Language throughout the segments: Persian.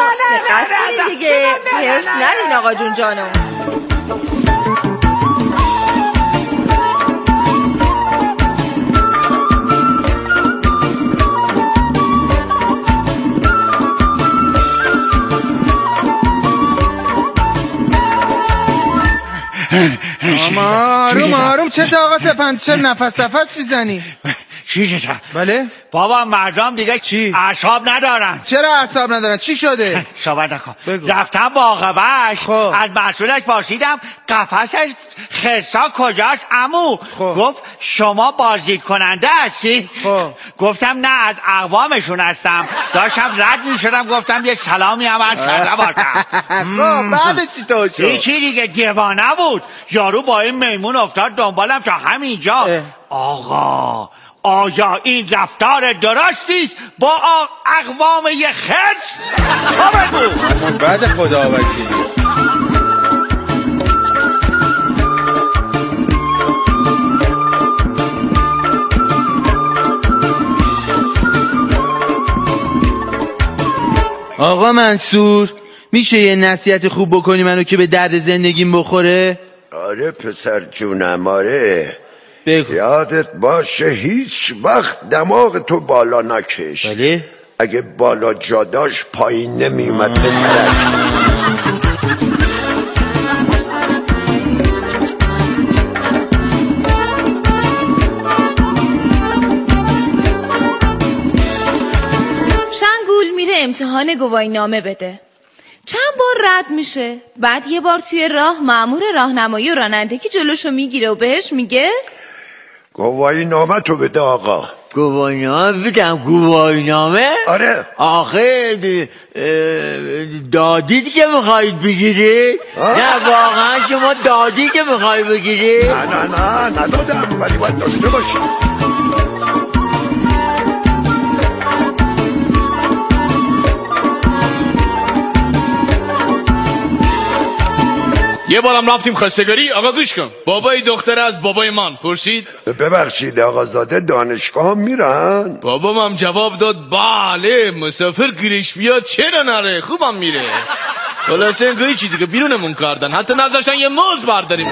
دقت کنید دیگه، هرس ندین آقا جون جانو. آروم چه آقا سپند، چه نفس میزنی؟ چی شده؟ بله؟ بابا مردم دیگه چی؟ اعصاب ندارن. چرا اعصاب ندارن؟ چی شده؟ صحبت نکن. بگو. رفتم باغبش، خب. از مسئولش پرسیدم قفسش خرسا کجاست عمو؟ خب. گفت شما بازدید کننده هستی؟ خب. گفتم نه، از اقوامشون هستم. داشتم رد میشدم گفتم یه سلامی هم عرض کرده باشم. خب بعد چی تو شد؟ چی دیگه، دیوانه بود. یارو با این میمون افتاد دنبالم تا همینجا. آقا آیا این رفتار درستیست با اقوام یه خرس؟ همون بعد خدا وکیلی. آقا منصور میشه یه نصیحت خوب بکنی منو که به درد زندگیم بخوره؟ آره پسر جونم، آره بگو. یادت باشه هیچ وقت دماغ تو بالا نکش. بله؟ اگه بالا جاداش پایین نمی اومد پسرک. شنگول میره امتحان گواهی نامه بده، چند بار رد میشه، بعد یه بار توی راه مأمور راهنمایی و رانندگی جلوشو میگیره و بهش میگه گواهی نامه تو بده آقا. گواهی نامه بدم؟ گواهی نامه؟ آره. آخه دادید که میخواید بگیرید؟ نه واقعا شما دادید که میخواید بگیرید؟ نه ندادم، ولی باید داشته باشی. یه بارم رفتیم خواستگاری، آقا گوش کن، بابای دختر از بابای من پرسید ببخشید آقازاده دانشگاه هم میرن؟ بابام هم جواب داد بله، مسافر گیرش بیاد چرا نره، خوبم میره. خلاصه اینگوی چی دیگه بیرونمون کردن، حتی نذاشتن یه موز برداریم.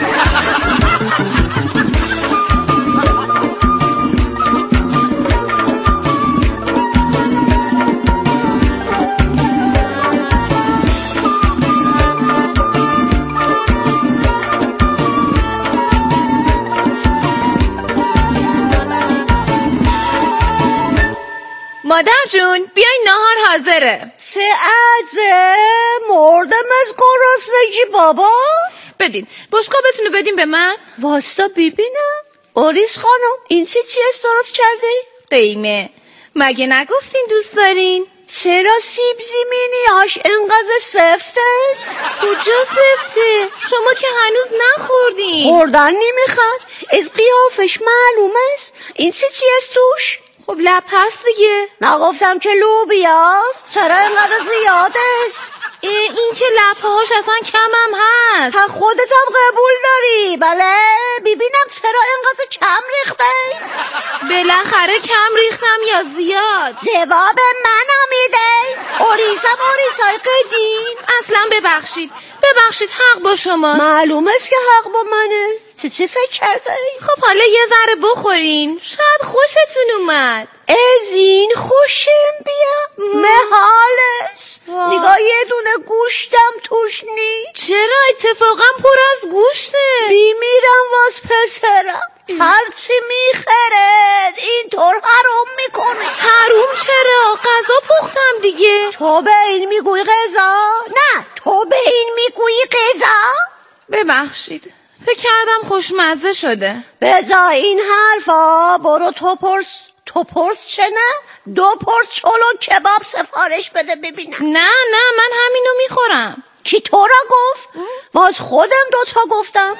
مادر جون بیاین ناهار حاضره. چه عجب، مردم از گرسنگی بابا. بدین بشقابتونو بدین به من. واستا ببینم. اوریس خانم این چی است درست کرده؟ قیمه، مگه نگفتین دوست دارین؟ چرا سیب زمینیاش انقدر سفت است؟ کجا سفته؟ شما که هنوز نخوردین. خوردن نمیخواد، از قیافش معلوم است. این چی است توش؟ خب لب هست دیگه. نگفتم که لوبیاست؟ چرا اینقدر زیاد است؟ این که لبهاش اصلا کمم هست. تا خودت هم قبول داری؟ بله ببینم چرا اینقدر کم ریخته؟ بالاخره کم ریختم یا زیاد؟ جواب منو میده؟ اوریسای قدیم. اصلا ببخشید حق با شما. معلوم است که حق با منه. چی فکر کرده؟ خب حالا یه ذره بخورین، شاید خوشتون اومد. از این خوشم بیا محالش. نگاه یه دونه گوشتم توش نیست. چرا؟ اتفاقا پر از گوشته. بیمیرم واس پسرم، هرچی میخرد اینطور حروم میکنه. حروم چرا؟ غذا پختم دیگه. تو به این میگوی غذا؟ نه تو به این میگوی غذا؟ ببخشید فکر کردم خوشمزه شده. بذار این حرفا، برو تو پرس چه نه؟ 2 پرس چلو کباب سفارش بده ببینم. نه من همینو میخورم. کی تو را گفت؟ باز خودم 2 تا گفتم.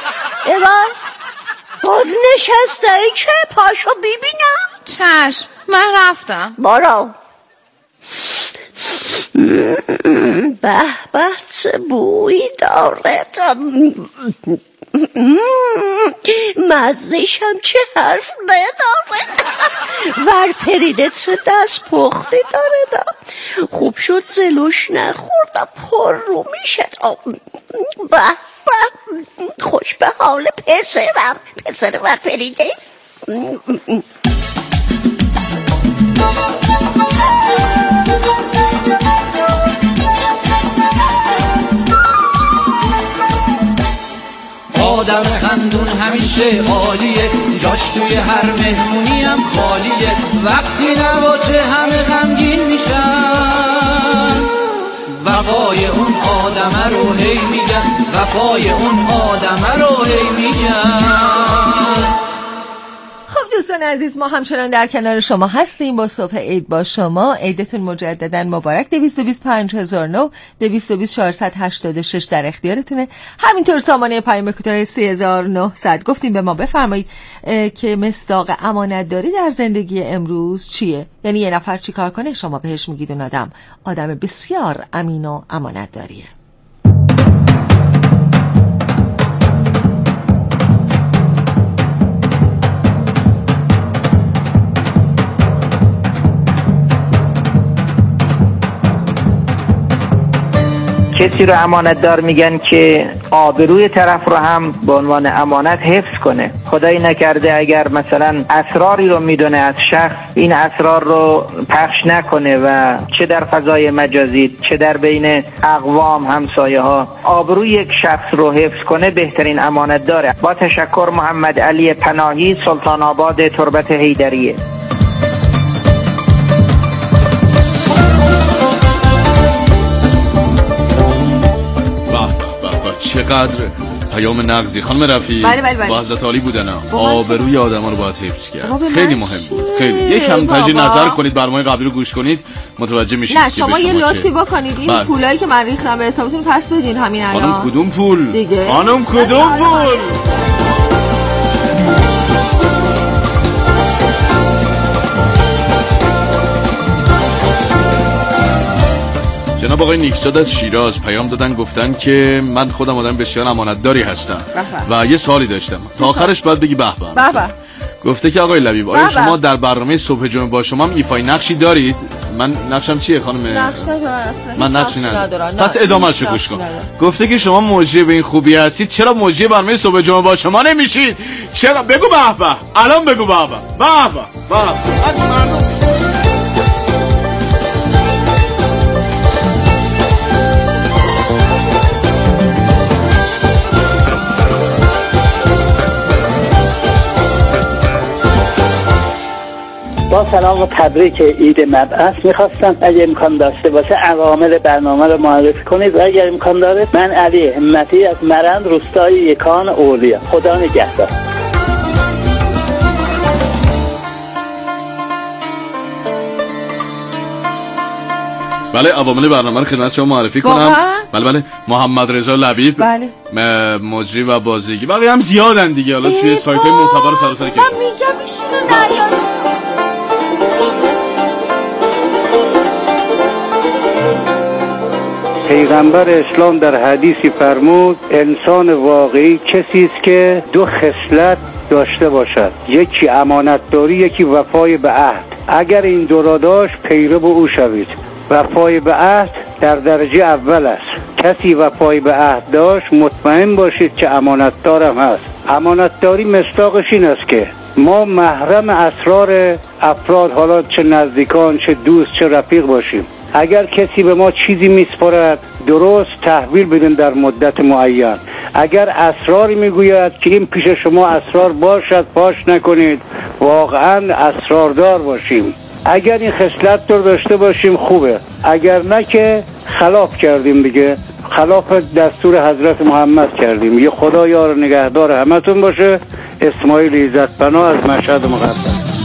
باز نشسته ای که پاشو ببینم. چشم من رفتم. برو. به چه بویی داره. مزهشم چه حرف نداره. ور پریده چه دست پخته داره. خوب شد زلوش نخوردم، پر رو میشد. به خوش به حال پسرم، پسر ور پریده. آدم خندون همیشه عالیه، جاش توی هر مهمونی هم خالیه. وقتی نباشه همه غمگین میشن، وفای اون آدمه رو هی میگن، وفای اون آدمه رو هی میگن. خب دوستان عزیز، ما همچنان در کنار شما هستیم با صبح عید با شما. عیدتون مجددا مبارک. 225,009 22486 در اختیارتونه. همینطور سامانه پیام کوتاه 3900. گفتیم به ما بفرمایید که مصداق امانت داری در زندگی امروز چیه؟ یعنی یه نفر چی کار کنه شما بهش میگید اون آدم بسیار امین و امانت داریه. کسی رو امانت دار میگن که آبروی طرف رو هم به عنوان امانت حفظ کنه. خدایی نکرده اگر مثلا اسراری رو میدونه از شخص، این اسرار رو پخش نکنه و چه در فضای مجازی چه در بین اقوام همسایه ها آبروی یک شخص رو حفظ کنه، بهترین امانت داره. با تشکر، محمد علی پناهی، سلطان آباد تربت حیدریه. چقدر پیام نغزی. خانم رفیع با حضرت عالی بودن. آبروی آدم رو باید حفظ کرد. خیلی مهم بود. خیلی یکم تجدید نظر کنید، برنامه قبلی رو گوش کنید، متوجه میشید. نه شما یه لطفی بکنید، این پولایی که من ریختم به حسابتون پس بدین همین الان. خانم کدوم پول دیگه؟ خانم کدوم پول؟ جناب آقای نیکزاد از شیراز پیام دادن، گفتن که من خودم آدم بسیار امانتداری هستم و یه سوالی داشتم. تا آخرش باید بگی به به. گفته که آقای لبیب آیا شما در برنامه صبح جمعه با شما هم ایفای نقشی دارید؟ من نقشم چیه خانم؟ نقش ندارم اصلا. من نقشی ندارم. پس ادامه‌اش رو گوش کن. گفته که شما موجه به این خوبی هستید، چرا موجه برنامه صبح جمعه با شما نمیشید؟ چرا؟ بگو به به. الان بگو به به. به به. با سلام و تبریک عید مبعث. میخواستم اگه امکان داشته باشه عوامل برنامه رو معرفی کنید و اگر امکان داره من علی همتی از مرند روستای یکان اولیا. خدا نگهدار. بله عوامل برنامه رو خدمت شما معرفی کنم. بله محمد رضا لبیب، بله مجری و بازیگی، بقیه هم زیادن دیگه. حالا توی سایت‌های معتبر سراسر کشور. من میگم ایشونو نیارید. پیغمبر اسلام در حدیثی فرمود انسان واقعی کسی است که دو خصلت داشته باشد، یکی امانتداری، یکی وفای به عهد. اگر این دو را داشت پیرو او شوید. وفای به عهد در درجه اول است. کسی وفای به عهد داشت مطمئن باشید که امانتدارم هست. امانتداری مصداقش این است که ما محرم اسرار افراد، حالا چه نزدیکان چه دوست چه رفیق باشیم. اگر کسی به ما چیزی میسپارد درست تحویل بدین در مدت معین. اگر اسراری میگوید که این پیش شما اسرار باشد پاش نکنید، واقعا اسراردار باشیم. اگر این خصلت رو داشته باشیم خوبه، اگر نه که خلاف کردیم دیگه، خلاف دستور حضرت محمد کردیم. یه خدا یار نگهدار همتون باشه. اسماعیل عزت‌پناه از مشهد مقدس.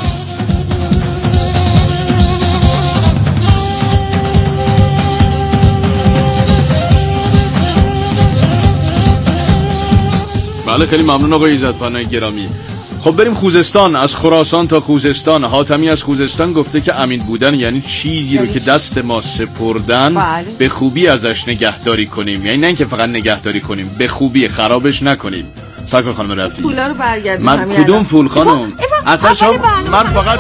بله خیلی ممنون آقای عزت‌پناه گرامی. خب بریم خوزستان. از خراسان تا خوزستان. حاتمی از خوزستان گفته که امین بودن یعنی چیزی رو که دست ما سپردن به خوبی ازش نگهداری کنیم. یعنی نه اینکه فقط نگهداری کنیم، به خوبی خرابش نکنیم. ساکن خانم رفیعی پولا رو برگردون. من کدوم پول خانم؟ اصلا شما من فقط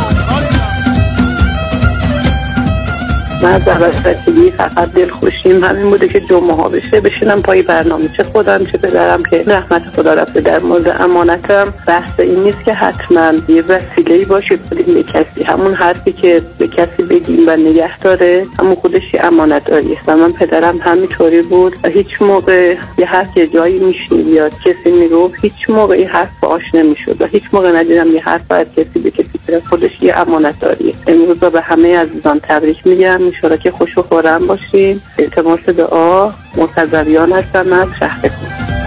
من از وسطگی فقط دلخوشیم همین بوده که جمعه ها بشینم پای برنامه، چه خودم چه پدرم که رحمت خدا رفته. در مورد امانتم بحث این نیست که حتما یه وسیله‌ای باشه بدیم به کسی، همون حرفی که به کسی بگیم و نگه داره همون خودش امانت داری است. و من پدرم همینطوری بود و هیچ موقع یه حرف یه جایی میشنید یا کسی میگفت هیچ موقع این حرف باش نمیشد و هیچ موقع ندیدم یه حرف از کسی به کسی که خودش یه امانت داریه. امروز به همه عزیزان تبریک میگم، انشالله که خوش و خورم باشین. التماس دعا. مرتضویان هستم از شهر کن.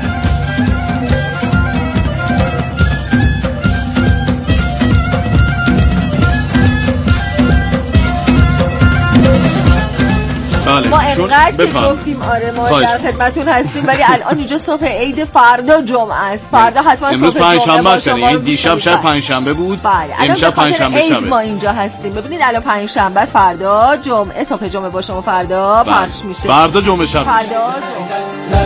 ما انقدر که گفتیم آره ما در خدمتون هستیم، ولی الان اینجا صبح عید، فردا جمعه است. فردا حتما صبح امروز پنجشنبه است، یعنی دیشب شب پنجشنبه بود. امشب پنجشنبه شبه. ما اینجا هستیم. ببینید الان پنجشنبه، فردا جمعه، صبح جمعه با شما فردا پخش میشه. فردا جمعه شب. فردا جمعه.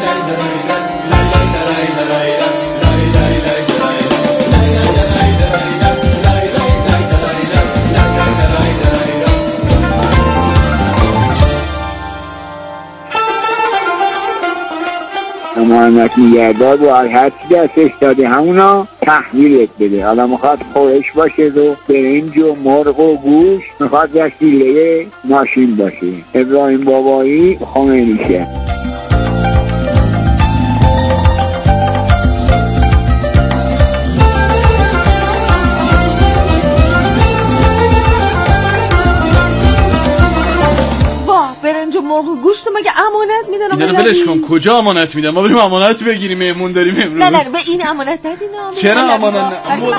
امانت نگهدار با هر چی دستش داده همونا تحویلت بده. حالا میخواد خورش باشه و برنج و مرغ و گوش، میخواد وسیله ماشین باشه. ابراهیم بابایی، خمینیشه. برنج و مرغ و گوشت مگه امانت میدن؟ اینا رو ولش کن. کجا امانت میدن؟ ما بریم امانت بگیریم، مهمون داریم امروز. نه به این امانت ندین. چرا امانت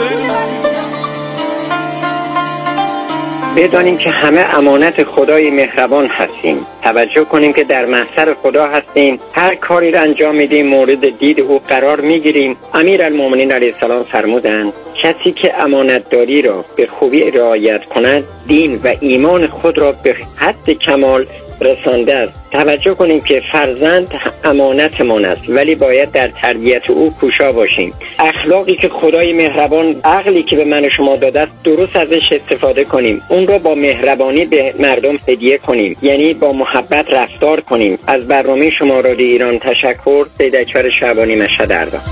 بدانیم که همه امانت خدای مهربان هستیم. توجه کنیم که در محضر خدا هستیم، هر کاری را انجام میدیم مورد دید او قرار میگیریم. امیرالمومنین علیه السلام فرمودند کسی که امانتداری را به خوبی رعایت کند دین و ایمان خود را به حد کمال رسانده است. توجه کنیم که فرزند امانتمان است، ولی باید در تربیت او کوشا باشیم. اخلاقی که خدای مهربان، عقلی که به من و شما داده است، درست ازش استفاده کنیم. اون رو با مهربانی به مردم هدیه کنیم، یعنی با محبت رفتار کنیم. از برنامه شما رادیو ایران تشکر. سید اکبر شعبانی، مشهد اردم.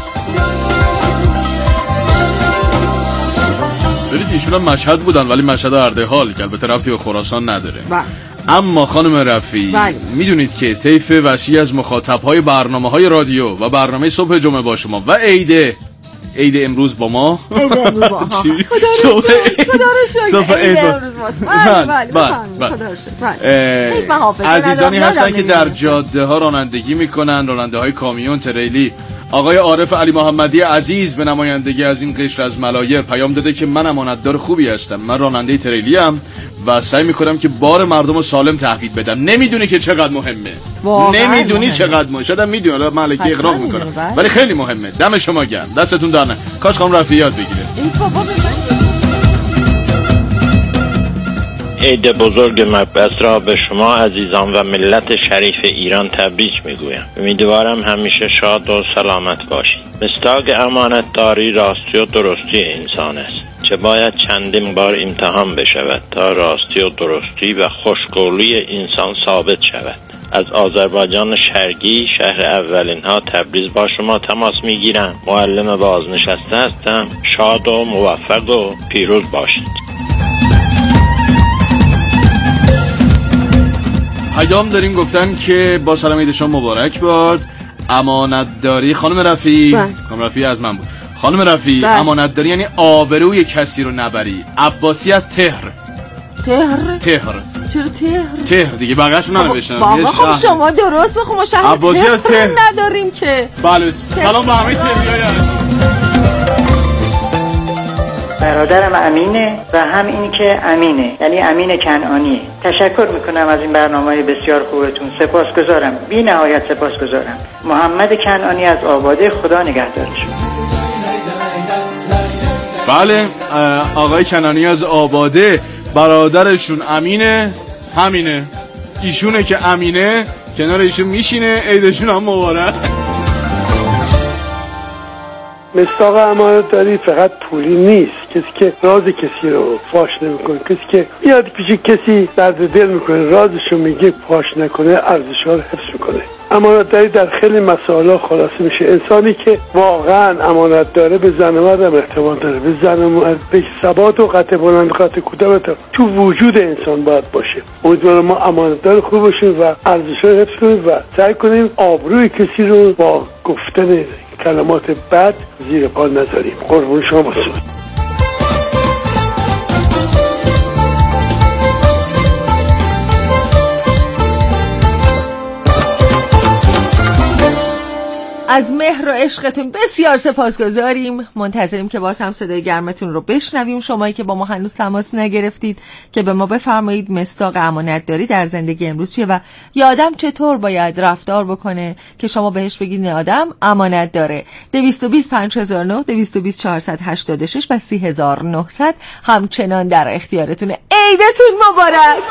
ببینید ایشون هم مشهد بودن ولی مشهد اردهال که البته ربطی به خراسان نداره. اما خانم رفیعی میدونید که طیف وسیع از مخاطب‌های برنامه‌های رادیو و برنامه صبح جمعه با شما و عید امروز با ما خدا رو شکر عزیزانی هستن که در جاده ها رانندگی میکنن، راننده های کامیون، تریلی. آقای عارف علی محمدی عزیز به نمایندگی از این قشر از ملایر پیام داده که من امانتدار خوبی هستم، من راننده تریلی ام و سعی میکنم که بار مردم رو سالم تحویل بدم. نمیدونی که چقدر مهمه، نمیدونی چقدر مهمه. شاید میدونی، حالا مالکی اغراق میکنم ولی خیلی مهمه. دم شما گرم، دستتون در نکنه. کاش خانم رفیعی یاد بگیره. عید بزرگ مبعث را به شما عزیزان و ملت شریف ایران تبریک میگویم. امیدوارم همیشه شاد و سلامت باشید. مصداق امانتداری راستی و درستی انسان است، چه باید چندین بار امتحان بشود تا راستی و درستی و خوشقولی انسان ثابت شود. از آذربایجان شرقی، شهر اولین ها تبریز با شما تماس میگیرم. معلم بازنشسته هستم. شاد و موفق و پیروز باشید. پیام داریم گفتن که با سلام عید شما مبارک باد. امانتداری خانم رفیعی، خانم رفیعی از من بود. خانم رفیعی، امانتداری یعنی آبروی کسی رو نبری. عباسی از تهر. چرا تهر دیگه بقیه‌شو ننوشتم. بابا خب شما درست بخون، ما شهر تهر نداریم که. بله سلام به همه تهریای برادرم امینه و هم این که امینه، یعنی امین کنعانیه. تشکر میکنم از این برنامه بسیار خوبتون. سپاسگزارم، بی نهایت سپاسگزارم. محمد کنعانی از آباده، خدا نگهدارش. بله آقای کنعانی از آباده، برادرشون امینه، همینه ایشونه که امینه، کنار ایشون میشینه. عیدشون هم مبارک. مصداق امانتداری فقط پولی نیست. کسی که راز کسی رو فاش نمیکنه، کسی که میاد پیش کسی درد دل میکنه رازشو میگه فاش نکنه، ارزش‌ها رو حفظ میکنه. امانتداری در خیلی مسائل خلاصه میشه. انسانی که واقعا امانت داره به زن و مرد اعتماد داره، به زن و مرد، به ثبات و قد بلند قد کوتاه تو وجود انسان باید باشه. امیدوارم ما امانتدار خوب باشیم و ارزش‌ها رو حفظ کنیم و سعی کنیم آبروی کسی رو با گفتن کلمات بد زیر پا نذاریم. قربون شما باشید. از مهر و عشقتون بسیار سپاسگزاریم. منتظریم که باز هم صدای گرمتون رو بشنویم. شمایی که با ما هنوز تماس نگرفتید که به ما بفرمایید مصداق امانتداری در زندگی امروز چیه و یه آدم چطور باید رفتار بکنه که شما بهش بگید نه آدم امانت داره. 220 5009 220 486 و 30900 همچنان در اختیارتونه. عیدتون مبارک.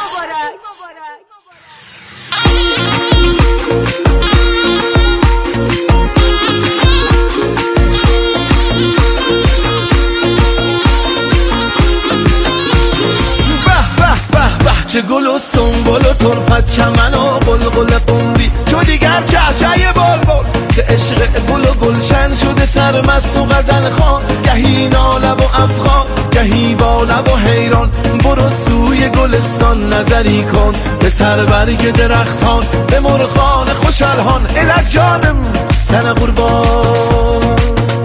چه گل و سنبل و طرفت چمن و قلقل قمری چو دیگر چهچه بلبل چه عشق گل و گلشن شده سرمست و غزل خوان گهی ناله و افخان گهی واله و حیران برو سوی گلستان نظری کن به سر برگ درختان به مرغان خوش الحان الک جانم سن قربان.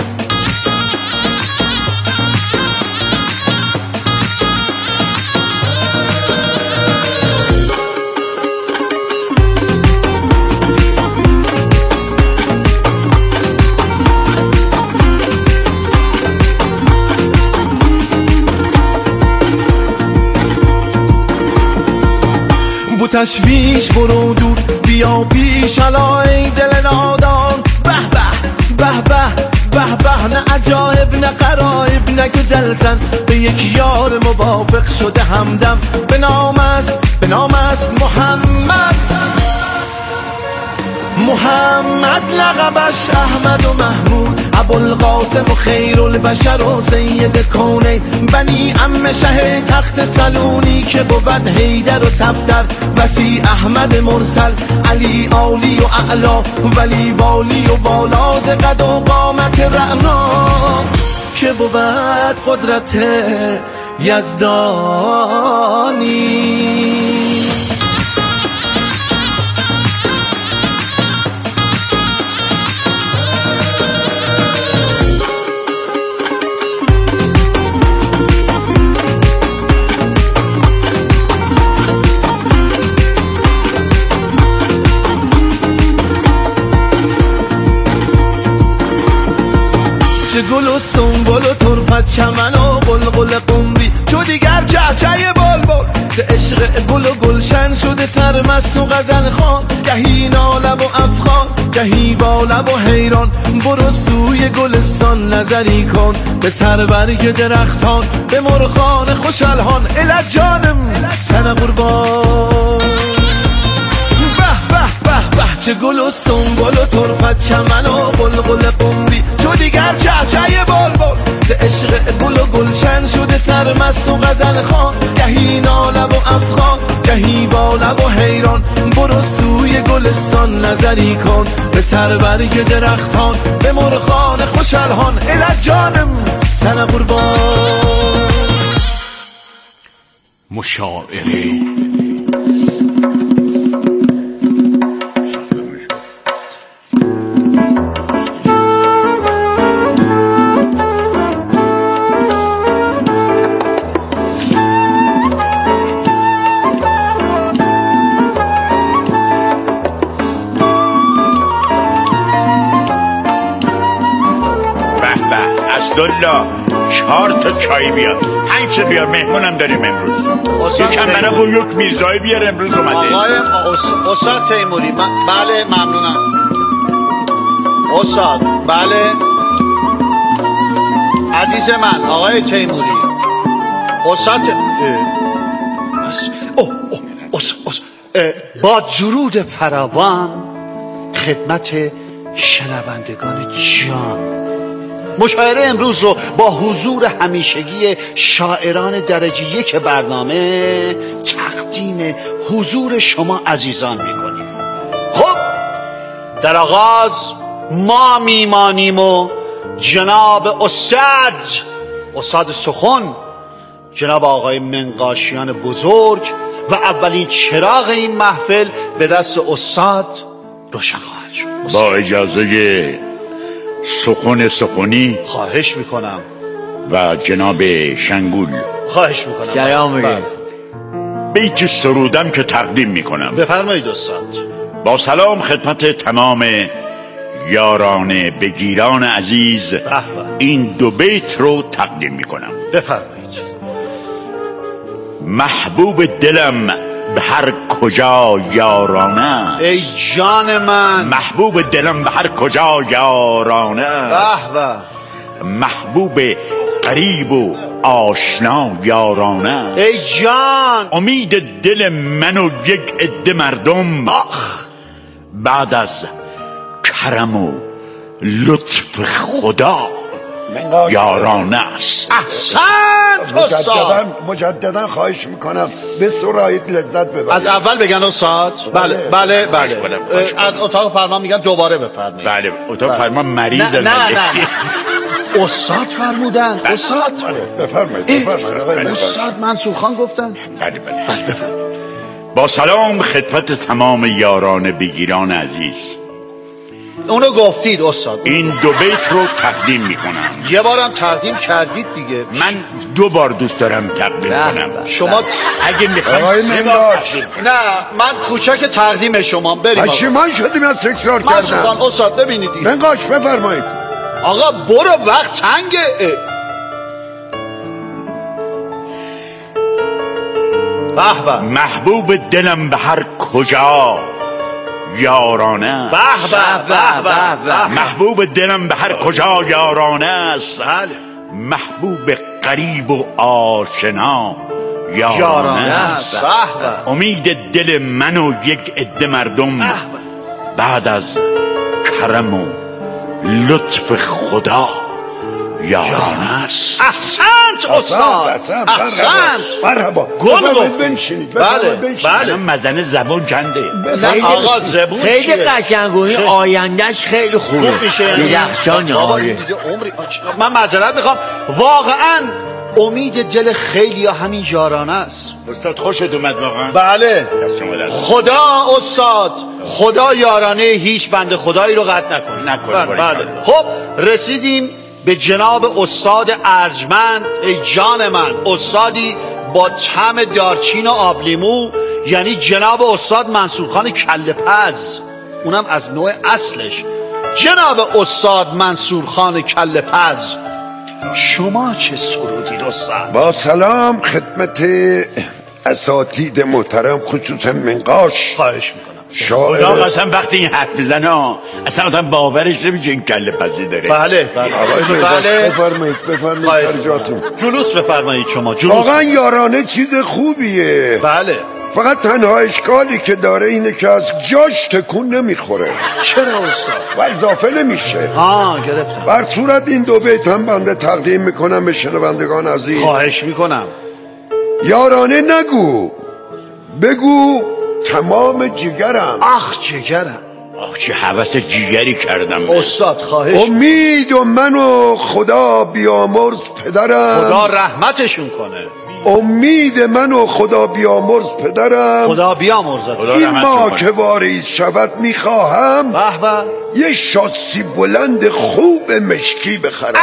تشویش برو دور بیا پیش الا ای دل نادان به به به به به به نه عجایب نه غرایب نه گزلزن به یک یار موافق شده همدم به نام است محمد لقبش احمد و محمود ابوالقاسم و خیرالبشر و سید کونین بنی عم شه تخت سلونی که بود حیدر و صفدر وسی احمد مرسل علی عالی و اعلا ولی والی و والا ز قد و قامت رعنا که بود قدرت یزدانی. چه گل و سنبل و طرفت چمن و قلقل قمری چو دیگر چهچه بلبل چه عشق گل و گلشن شده سرمست و غزل خوان گهی ناله و افخان گهی واله و حیران برو سوی گلستان نظری کن به سر برگ درختان به مرغان خوش الحان الک جانم سن قربان. چه گل و سنبل و طرفت چمن و قلقل قمری تو دیگر چهچه بلبل چه عشق گل و گلشن شده سرمست و غزل خوان گهی ناله و افخان گهی واله و حیران برو سوی گلستان نظری کن به سر برگ درختان به مرغان خوش الحان الک جانم سن قربان. مشاعره عبدالله 4 تا چای بیار 5 بیار مهمونم داریم امروز یکم برای بویوک میرزایی بیار امروز اومده آقای استاد تیموری بله ممنونم استاد بله عزیز من آقای تیموری استاد با درود فراوان خدمت شنوندگان جان مشاعره امروز رو با حضور همیشگی شاعران درجه 1 برنامه تقدیم حضور شما عزیزان میکنیم. خب در آغاز ما میمانیم و جناب استاد سخن جناب آقای منقاشیان بزرگ و اولین چراغ این محفل به دست استاد روشن خواهد شد. با اجازه سخنی خواهش میکنم و جناب شنگول خواهش میکنم. سلام علیکم. بیت سرودم که تقدیم میکنم. بفرمایید استاد. با سلام خدمت تمام یاران بگیران عزیز این 2 بیت رو تقدیم میکنم. بفرمایید. محبوب دلم به هر کجا یارانه است. ای جان من. محبوب دلم به هر کجا یارانه است. به محبوب قریب و آشنا یارانه است. ای جان. امید دل من و یک عده مردم بعد از کرم و لطف خدا یارانه است. احسنت استاد. مجددا خواهش میکنم به سرایت لذت ببرید. از اول بگن استاد. بله از اتاق فرمان میگن دوباره بفرمایید. بله اتاق فرمان مریض. نه استاد فرمودن. استاد بفرمایید. استاد منصور خان گفتن. بله با سلام خدمت تمام یاران بگیران عزیز. اونو گفتید استاد. این 2 بیت رو تقدیم میکنم. یه بارم تقدیم کردید دیگه. من 2 بار دوست دارم تقدیم کنم. شما اگه میخواید 3 بار تقدیم کنم. نه من کوچک تقدیم شما. بریم. پشیمان شدیم از تکرار کردن. منصور خان استاد ببینید. منقاش بفرمایید. آقا برو وقت تنگه. به محبوب دلم به هر کجا یارانه. به محبوب دلم به هر کجا یارانه است. محبوب قریب و آشنا یارانه است. امید دل من و یک عده مردم بعد از کرم و لطف خدا یارانه است. احسنت استاد. مرحبا. گل بنشینید. بله مزنه زبان کنده. آقا زبون خیلی قشنگونی. آیندهش خیلی خوبه. درخشانه. من معذرت میخوام. واقعا امید دل خیلی همین یارانه است. استاد خوشت اومد واقعا. بله خدا استاد خدا یارانه هیچ بنده خدایی رو قطع نکنه. بله خب رسیدیم به جناب استاد ارجمند. ای جان من. استادی با طعم دارچین و آبلیمو، یعنی جناب استاد منصور خان کله‌پز، اونم از نوع اصلش. جناب استاد منصور خان کله‌پز شما چه سرودی استاد؟ با سلام خدمت اساتید محترم خصوصا منقاش. خواهش میکنم. خدا قسم وقتی این حرف بزنه اصلا آدم باورش نمیشه این کله‌پزی داره. بله بفرمایید خارجاتون. جلوس بفرمایید شما. واقعا یارانه چیز خوبیه. بله فقط تنها اشکالی که داره اینه که از جاش تکون نمیخوره. چرا استاد؟ و اضافه نمیشه. گرفتم. بر صورت این 2 بیت هم بنده تقدیم میکنم به شنوندگان عزیز. خواهش میکنم. یارانه نگو، بگو تمام جگرم. آخ جگرم. آخ چه هوس جیگری کردم استاد. خواهش. امید و من و خدا بیامرز پدرم. خدا رحمتشون کنه. امید من و خدا بیامرز پدرم. خدا بیامرزد. این ما که واریز شود میخواهم یه شاسی بلند خوب مشکی بخرم.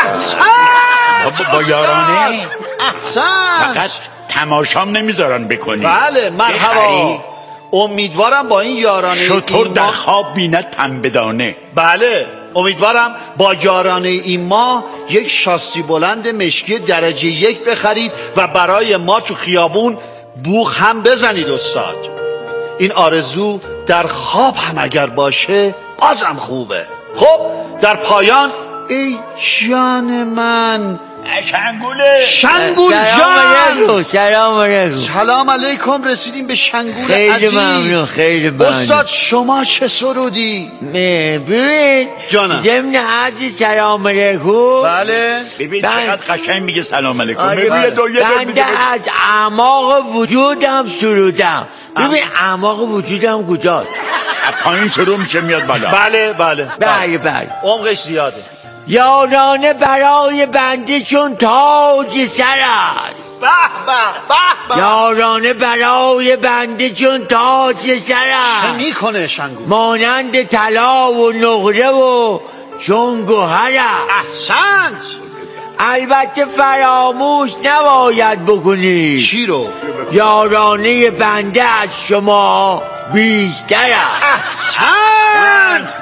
با یارانه احسن. فقط تماشام نمیذارن بکنی. بله مرحبا. امیدوارم با این یارانه شطور در خواب بیند پنبه‌دانه. بله امیدوارم با یارانه این ماه یک شاسی بلند مشکی درجه 1 بخرید و برای ما تو خیابون بوق هم بزنید استاد. این آرزو در خواب هم اگر باشه بازم خوبه. خب در پایان ای جان من شنگوله شنگول جان سلام علیکم. سلام علیکم. رسیدیم به شنگول خیلی عزیز. ممنون، خیلی ممنون. استاد شما چه سرودی؟ ببین جانم. ضمن عرض سلام علیکم. بله. ببین چقدر قشنگ میگه سلام علیکم. بنده از اعماق وجودم سرودم. ببین اعماق وجودم کجاست؟ پایین شروع میشه میاد بالا. بله بله. عمقش زیاده. یارانه برای بنده چون تاج سر است. به به. یارانه برای بنده چون تاج سر است. چه میکنه شنگول؟ مانند طلا و نقره و چون گوهر است. احسنت. البته فراموش نباید بکنید. چی رو؟ یارانه بنده از شما بیشتر است. احسنت.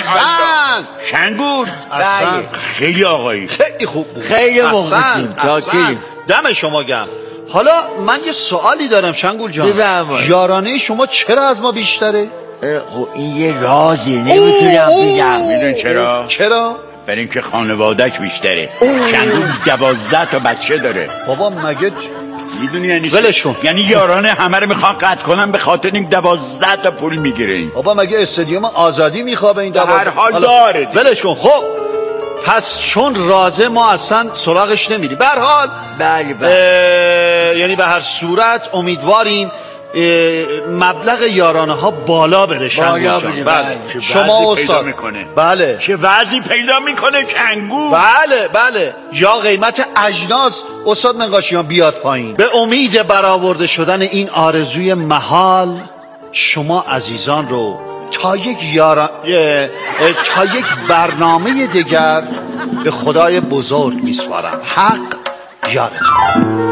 شنگول خیلی آقایی، خیلی خوب بود. خیلی مخلصیم. دم شما گرم. حالا من یه سوالی دارم شنگول جان. یارانه شما چرا از ما بیشتره؟ خب این یه رازه نمیتونم بگم. میدون چرا؟ برای اینکه خانوادهش بیشتره. شنگول 12 تا بچه داره. بابا مگه میدونی یعنی ولش کن. یعنی یارانه همه رو میخوان قطع کنن به خاطر این 12 تا پول میگیره این. بابا مگه استادیوم آزادی میخوابه این 12؟ هر حال داره. ولش کن. خب پس چون رازه ما اصلا سراغش نمیریم. به هر حال بله. یعنی به هر صورت امیدواریم مبلغ یارانه ها بالا بره شنگول جان. بله. شما استاد میکنه. بله. چه وضعی پیدا میکنه شنگول. بله. یا قیمت اجناس استاد منقاشیان بیاد پایین. به امید برآورده شدن این آرزوی محال شما عزیزان رو تا یک برنامه دیگر به خدای بزرگ میسپارم. حق یارتون.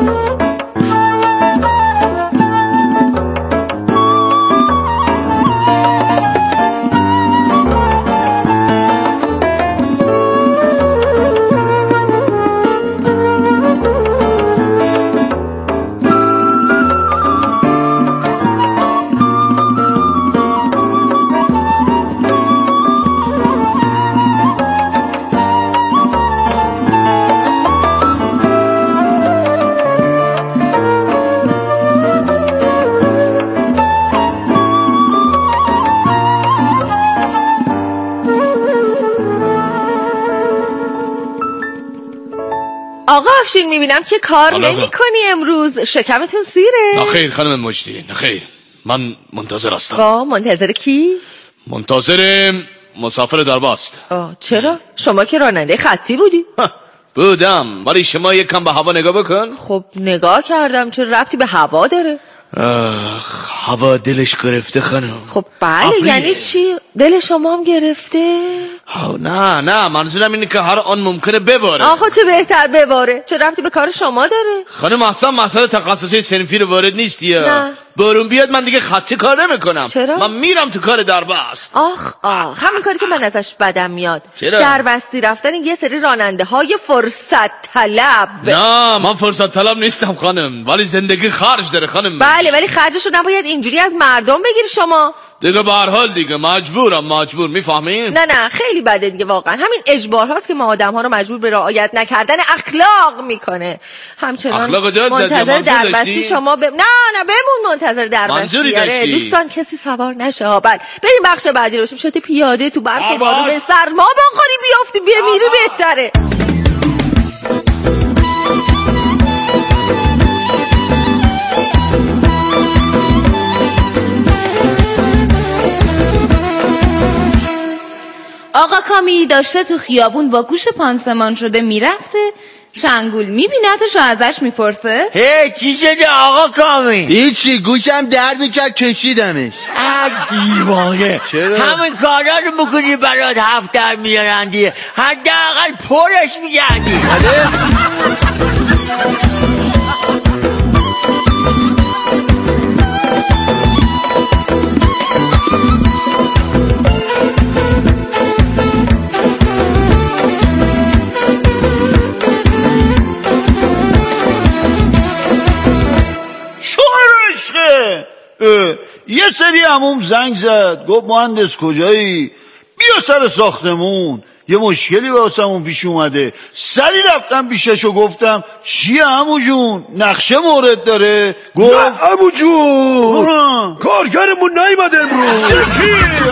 آقا افشین میبینم که کار نمی کنی امروز. شکمتون سیره؟ نخیر خانم مجدی، نخیر. من منتظر هستم. منتظر کی؟ منتظر مسافر درباست. چرا؟ شما که راننده خطی بودی؟ بودم، ولی شما یک کم به هوا نگاه بکن. خب نگاه کردم. چه ربطی به هوا داره؟ هوا دلش گرفته خانم. خب بله. یعنی چی؟ دل شما هم گرفته؟ نه منظورم اینه که هر آن ممکنه بباره. آخه چه بهتر بباره. چه ربطی به کار شما داره؟ خانم اصلا مسئله تخصصی صنفی رو وارد نیستی. نه. بارون بیاد من دیگه خطی کار نمیکنم. چرا؟ من میرم تو کار دربست. آخ همین کاری که من ازش بدم میاد. چرا؟ دربستی رفتن یه سری راننده های فرصت طلب. نه من فرصت طلب نیستم خانم، ولی زندگی خرج داره خانم. بله ولی خرجشو نباید اینجوری از مردم بگیری شما. دیگه به هر حال دیگه مجبور میفهمین؟ نه خیلی بده دیگه واقعا. همین اجبار هاست که ما آدم ها رو مجبور به رعایت نکردن اخلاق میکنه. همچنان منتظر دربستی شما نه بمون منتظر دربستی. دوستان کسی سوار نشه. بله بریم بخش بعدی رو. شده پیاده تو برف و بارون سرما بخوری بیافتی بمیری بهتره. آقا کامی داشته تو خیابون با گوش پانسمان شده میرفته. شنگول میبینتش و ازش میپرسه چی شده آقا کامی؟ هیچی، گوشم درد میکرد کشیدمش. دیوانه. چرا؟ همین کارا رو بکنی برات 7 در میارن دیگه. حداقل پرش میگردی. یه سری عموم زنگ زد گفت مهندس کجایی؟ بیا سر ساختمون یه مشکلی واسمون پیش اومده. سری رفتم پیششو گفتم چیه عمو جون نقشه مورد داره؟ نه عمو جون کارگرمون نیومده امروز.